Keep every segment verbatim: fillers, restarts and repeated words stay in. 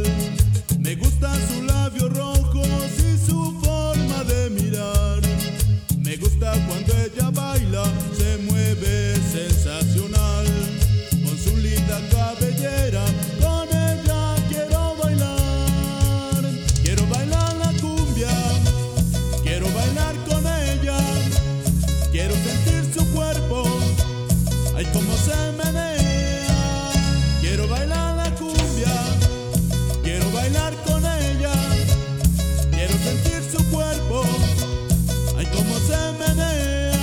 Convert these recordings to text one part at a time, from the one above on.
Me gustan sus labios rojos y su forma de mirar. Me gusta cuando ella baila, se mueve sensacional. Con su linda cabellera, con ella quiero bailar. Quiero bailar la cumbia, quiero bailar con ella. Quiero sentir su cuerpo, ay cómo se menea. Quiero bailar la cumbia, quiero bailar con ella. Quiero sentir su cuerpo, ay cómo se menea.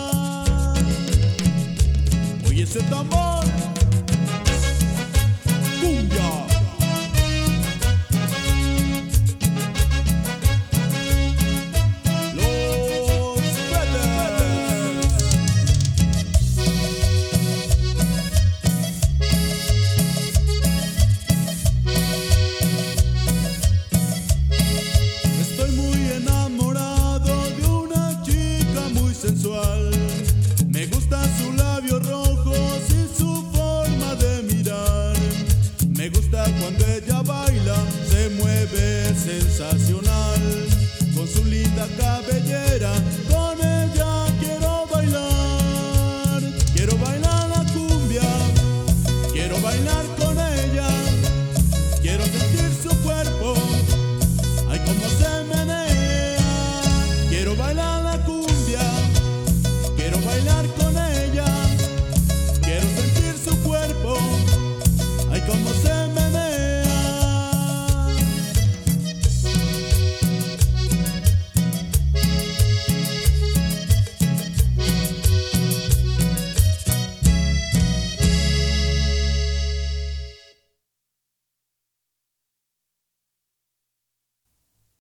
Oye ese tambor, cumbia. Los Brothers. Estoy muy enamorado de una chica muy sensual. Me gustan sus labios rojos y su forma de mirar. Me gusta cuando ella baila, se mueve sensacional. Con su linda cabellera.